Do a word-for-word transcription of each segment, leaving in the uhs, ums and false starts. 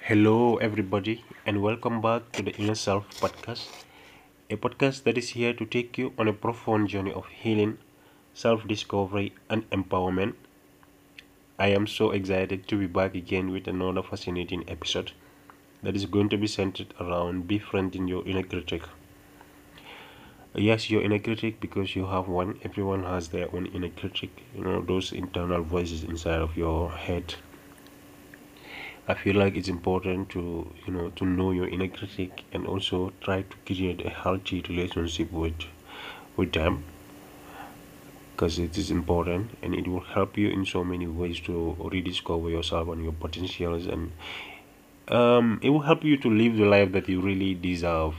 Hello, everybody, and welcome back to the Inner Self podcast, a podcast that is here to take you on a profound journey of healing, self discovery, and empowerment. I am so excited to be back again with another fascinating episode that is going to be centered around befriending your inner critic. Yes, your inner critic because you have one. Everyone has their own inner critic, you know, those internal voices inside of your head. I feel like it's important to you know to know your inner critic and also try to create a healthy relationship with with them because it is important and it will help you in so many ways to rediscover yourself and your potentials, and um, it will help you to live the life that you really deserve.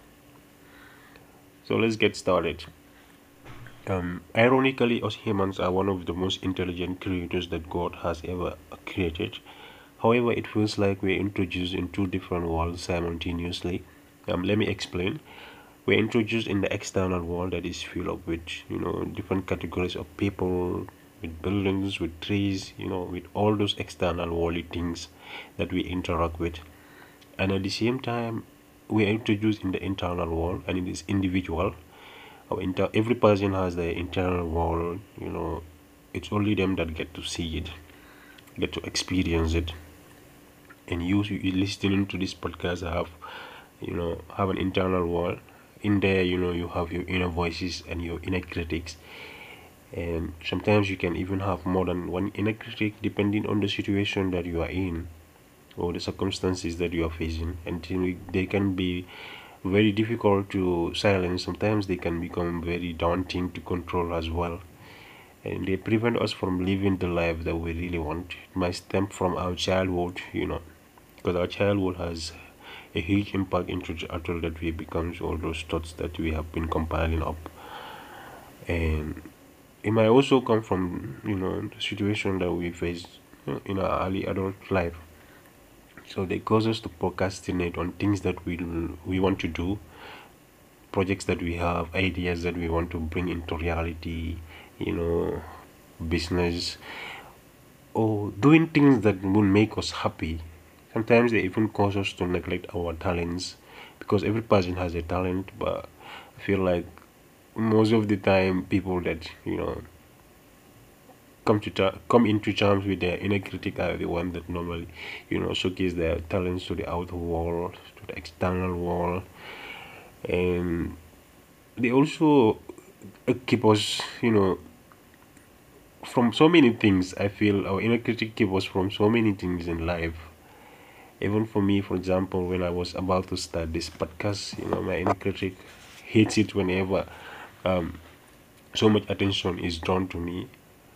So let's get started. Um, ironically, us humans are one of the most intelligent creatures that God has ever created. However, it feels like we're introduced in two different worlds simultaneously. Um, let me explain. We're introduced in the external world that is filled up with, you know, different categories of people, with buildings, with trees, you know, with all those external worldly things that we interact with. And at the same time, we are introduced in the internal world, and it is individual. Our inter- every person has their internal world, you know. It's only them that get to see it, get to experience it. And you, you listening to this podcast have, you know, have an internal world. In there, you know, you have your inner voices and your inner critics, and sometimes you can even have more than one inner critic depending on the situation that you are in or the circumstances that you are facing. And they can be very difficult to silence. Sometimes they can become very daunting to control as well, and they prevent us from living the life that we really want. It might stem from our childhood, you know, because our childhood has a huge impact into the adult that we become, all those thoughts that we have been compiling up. And it might also come from, you know, the situation that we face, you know, in our early adult life. So they cause us to procrastinate on things that we we want to do, projects that we have, ideas that we want to bring into reality, you know, business, or doing things that will make us happy. Sometimes they even cause us to neglect our talents, because every person has a talent, but I feel like most of the time people that, you know, come to ter- come into terms with their inner critic are the one that normally, you know, showcase their talents to the outer world, to the external world. And they also uh, keep us, you know, from so many things. I feel our inner critic keep us from so many things in life. Even for me, for example, when I was about to start this podcast, you know, my inner critic hates it whenever um, so much attention is drawn to me.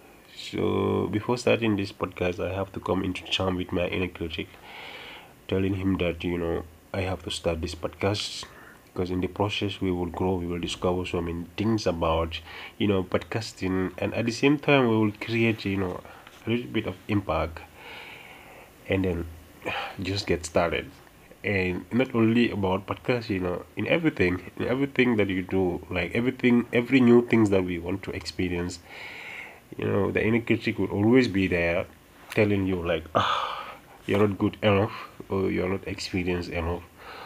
So before starting this podcast, I have to come into charm with my inner critic, telling him that, you know, I have to start this podcast because in the process we will grow, we will discover so many things about, you know, podcasting, and at the same time we will create, you know, a little bit of impact, and then just get started. And not only about podcast, you know, in everything, in everything that you do, like everything, every new things that we want to experience, you know, the inner critic will always be there telling you like, ah, you're not good enough, or you're not experienced enough,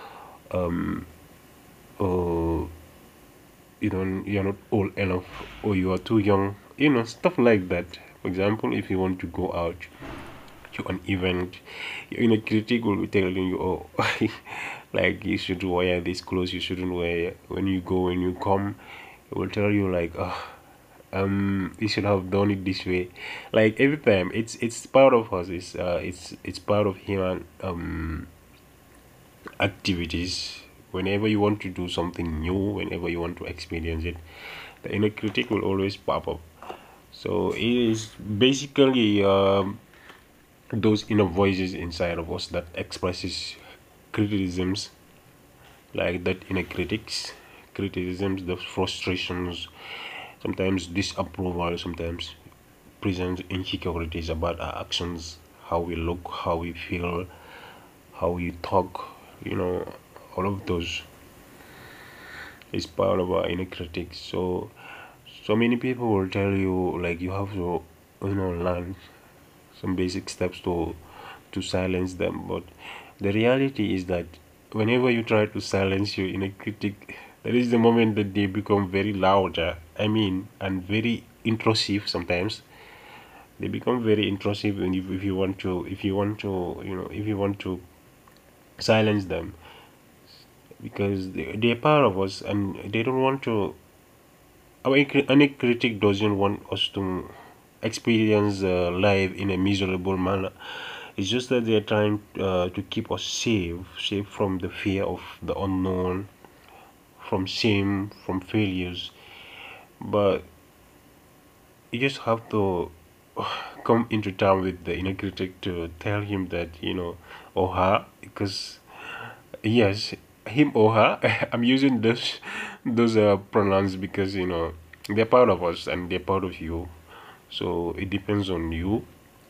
um or you know, you're not old enough, or you are too young, you know, stuff like that. For example, if you want to go out to an event, your inner critic will be telling you, oh, like you should wear this clothes, you shouldn't wear. When you go, when you come, it will tell you like, oh, um, you should have done it this way. Like every time, it's it's part of us. It's uh, it's it's part of human um activities. Whenever you want to do something new, whenever you want to experience it, the inner critic will always pop up. So it is basically um those inner voices inside of us that expresses criticisms, like that inner critics, criticisms, the frustrations, sometimes disapproval, sometimes present insecurities about our actions, how we look, how we feel, how we talk, you know, all of those is part of our inner critics. So so many people will tell you like you have to, you know, learn some basic steps to to silence them, but the reality is that whenever you try to silence your inner critic, that is the moment that they become very louder. I mean, and very intrusive sometimes. They become very intrusive, and if, if you want to, if you want to, you know, if you want to silence them, because they, they're part of us, and they don't want to. Our inner inner critic doesn't want us to experience uh, life in a miserable manner. It's just that they're trying uh, to keep us safe, safe from the fear of the unknown, from shame, from failures. But you just have to come into town with the inner critic to tell him that, you know, or her, because yes, him or her. I'm using those those uh, pronouns because you know they're part of us and they're part of you. So it depends on you.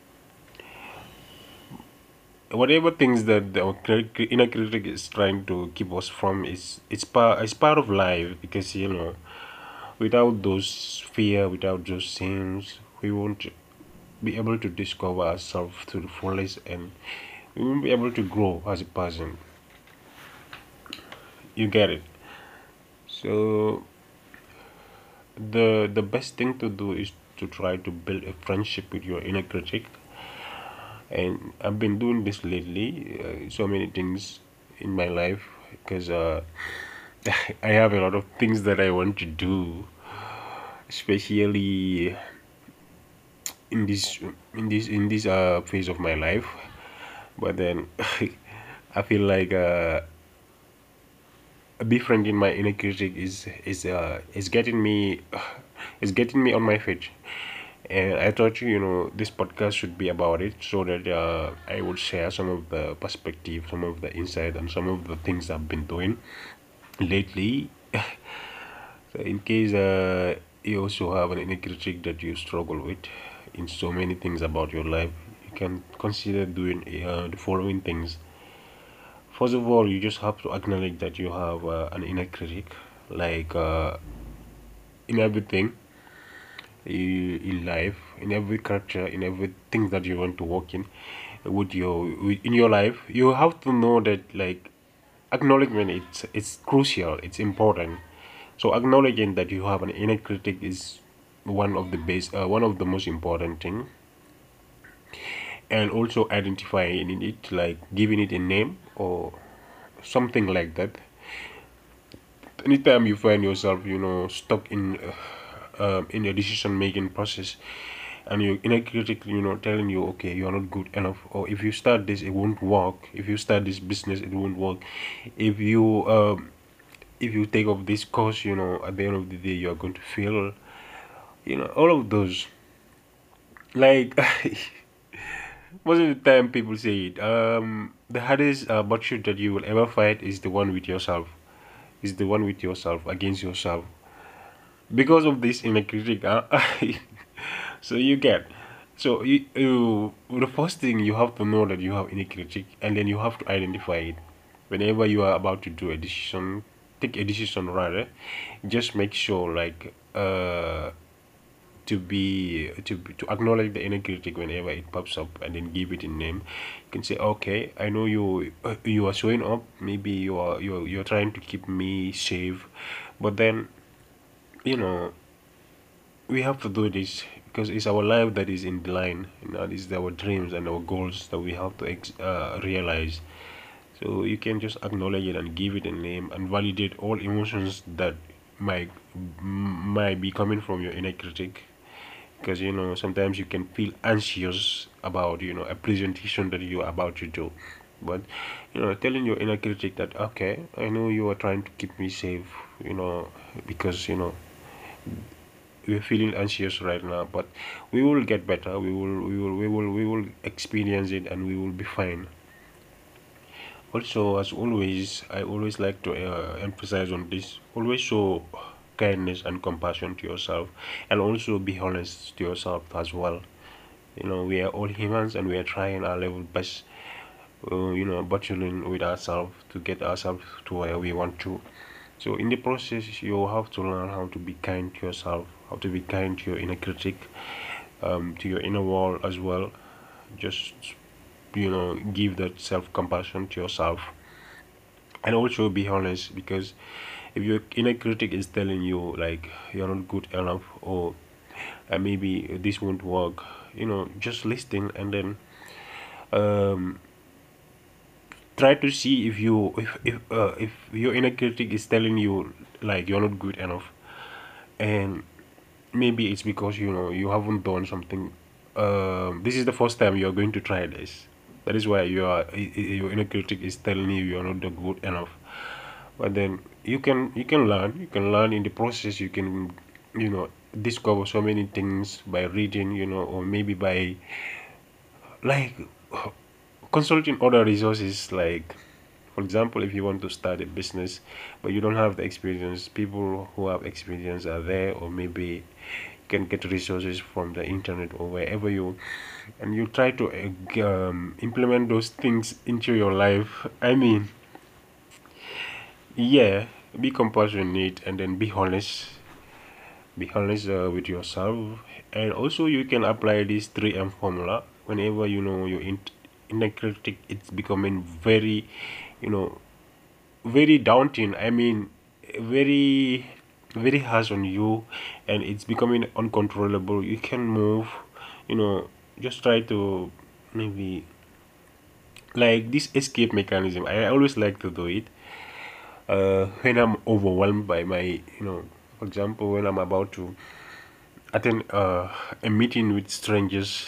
Whatever things that the cri- cri- inner critic is trying to keep us from is it's part it's part of life, because you know without those fear, without those sins, we won't be able to discover ourselves to the fullest, and we won't be able to grow as a person. You get it? So the the best thing to do is to try to build a friendship with your inner critic, and I've been doing this lately. Uh, so many things in my life, because uh, I have a lot of things that I want to do, especially in this in this in this uh phase of my life. But then I feel like uh, befriending my inner critic is is uh is getting me is getting me on my feet. And I thought, you know, this podcast should be about it, so that uh, I would share some of the perspective, some of the insight, and some of the things I've been doing lately. So in case uh, you also have an inner critic that you struggle with in so many things about your life, you can consider doing uh, the following things. First of all, you just have to acknowledge that you have uh, an inner critic, like uh, in everything you, in life, in every character, in everything that you want to work in, with your with, in your life. You have to know that like acknowledgement it's it's crucial, it's important. So acknowledging that you have an inner critic is one of the base, uh, one of the most important thing, and also identifying it, like giving it a name or something like that. Anytime you find yourself, you know, stuck in uh, um, in a decision making process, and your inner critic, you know, telling you, okay, you are not good enough, or if you start this, it won't work. If you start this business, it won't work. If you um, if you take up this course, you know, at the end of the day, you are going to fail. You know, all of those. Like most of the time, people say it. Um, the hardest uh, battle that you will ever fight is the one with yourself. Is the one with yourself against yourself, because of this inner critic. Huh? So you get, so you, you the first thing you have to know that you have inner critic, and then you have to identify it. Whenever you are about to do a decision, take a decision rather, just make sure like uh to be to be- to acknowledge the inner critic whenever it pops up, and then give it a name. You can say, okay, I know you uh, you are showing up. Maybe you are you're, you're trying to keep me safe, but then you know we have to do this because it's our life that is in the line. You know, this is our dreams and our goals that we have to ex- uh, realize. So you can just acknowledge it and give it a name and validate all emotions that might might be coming from your inner critic, because you know sometimes you can feel anxious about you know a presentation that you are about to do, but you know telling your inner critic that, okay, I know you are trying to keep me safe, you know because you know we're feeling anxious right now, but we will get better. We will we will we will we will experience it, and we will be fine. Also, as always, I always like to uh, emphasize on this: always show kindness and compassion to yourself, and also be honest to yourself as well. You know, we are all humans, and we are trying our level best, uh, you know battling with ourselves to get ourselves to where we want to. So in the process, you have to learn how to be kind to yourself, how to be kind to your inner critic, um, to your inner world as well. Just you know give that self-compassion to yourself, and also be honest, because if your inner critic is telling you like you're not good enough, or uh, maybe this won't work, you know just listen, and then um try to see if you if if uh, if your inner critic is telling you like you're not good enough, and maybe it's because you know you haven't done something. Um, this is the first time you're going to try this. That is why you are i- i- your inner critic is telling you you're not the good enough. But then you can you can learn. You can learn in the process. You can you know discover so many things by reading. You know, or maybe by like consulting other resources, like for example, if you want to start a business but you don't have the experience, people who have experience are there, or maybe you can get resources from the internet or wherever you, and you try to uh, um, implement those things into your life. I mean, yeah, be compassionate, and then be honest. Be honest uh, with yourself, and also you can apply this three M formula whenever you know your in- inner critic it's becoming very, you know, very daunting. I mean, very, very harsh on you, and it's becoming uncontrollable. You can move, you know, just try to maybe like this escape mechanism. I always like to do it uh, when I'm overwhelmed by my, you know, for example, when I'm about to attend uh, a meeting with strangers,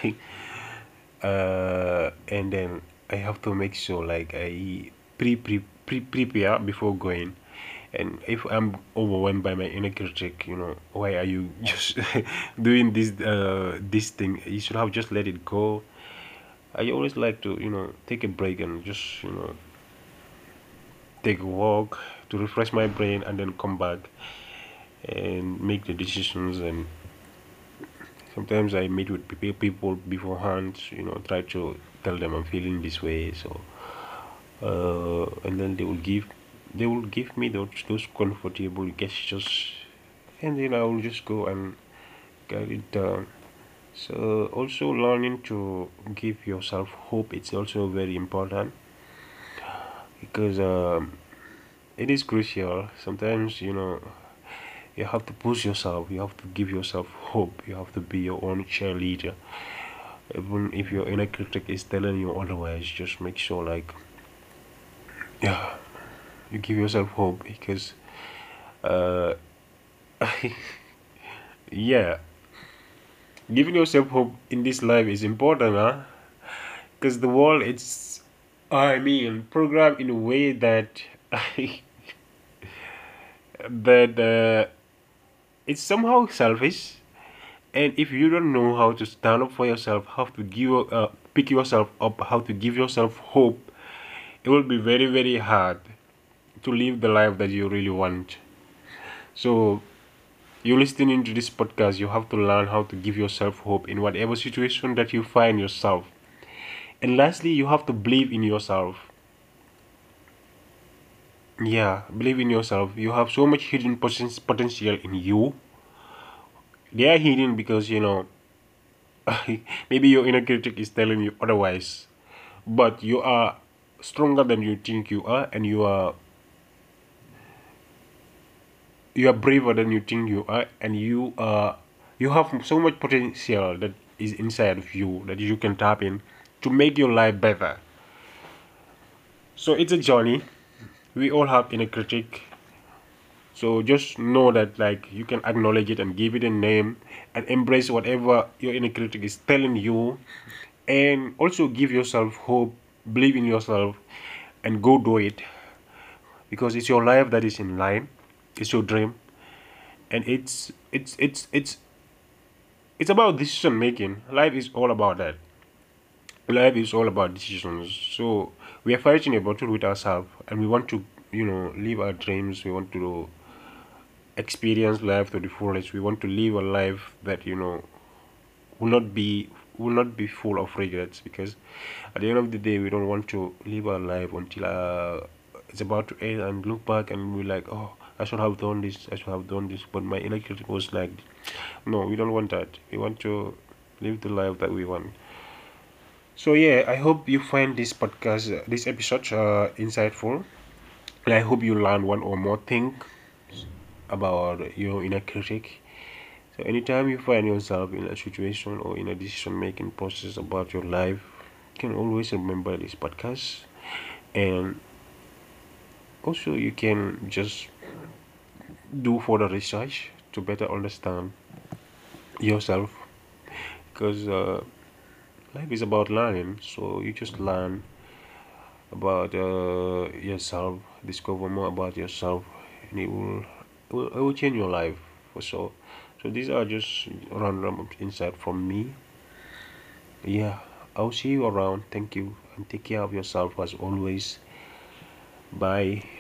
uh, and then I have to make sure like I pre pre pre prepare before going. And if I'm overwhelmed by my inner critic, you know, why are you just doing this uh this thing? You should have just let it go. I always like to, you know, take a break and just, you know, take a walk to refresh my brain, and then come back and make the decisions. And sometimes I meet with pe- people beforehand, you know, try to tell them I'm feeling this way. So, uh, and then they will give, they will give me those those comfortable gestures, and then I will just go and get it done. So, also learning to give yourself hope. It's also very important, because um, it is crucial. Sometimes you know you have to push yourself. You have to give yourself hope. You have to be your own cheerleader. Even if your inner critic is telling you otherwise, just make sure like yeah, you give yourself hope, because uh yeah, giving yourself hope in this life is important, huh? Because the world it's, I mean, programmed in a way that that uh, it's somehow selfish. And if you don't know how to stand up for yourself, how to give uh, pick yourself up, how to give yourself hope, it will be very very hard to live the life that you really want. So you listening to this podcast, you have to learn how to give yourself hope in whatever situation that you find yourself. And lastly, you have to believe in yourself. Yeah, believe in yourself. You have so much hidden poten- potential in you. They are hidden because you know maybe your inner critic is telling you otherwise, but you are stronger than you think you are, and you are you are braver than you think you are, and you are you have so much potential that is inside of you that you can tap in to make your life better. So it's a journey. We all have inner critic. So just know that like you can acknowledge it and give it a name, and embrace whatever your inner critic is telling you, and also give yourself hope, believe in yourself, and go do it, because it's your life that is in line. It's your dream, and it's it's it's it's it's about decision making. Life is all about that. Life is all about decisions. So we are fighting a battle with ourselves, and we want to, you know, live our dreams. We want to experience life to the fullest. We want to live a life that you know will not be will not be full of regrets, because at the end of the day we don't want to live our life until uh, it's about to end and look back and we're like, oh, I should have done this, I should have done this, but my inner critic was like, no, we don't want that. We want to live the life that we want. So yeah, I hope you find this podcast, uh, this episode, uh, insightful, and I hope you learn one or more thing about your inner critic. So anytime you find yourself in a situation or in a decision-making process about your life, you can always remember this podcast, and also you can just do further research to better understand yourself, because uh, life is about learning. So you just learn about uh, yourself, discover more about yourself, and it will, it will, it will change your life for sure. So these are just random insight from me. Yeah, I'll see you around. Thank you, and take care of yourself as always. Bye.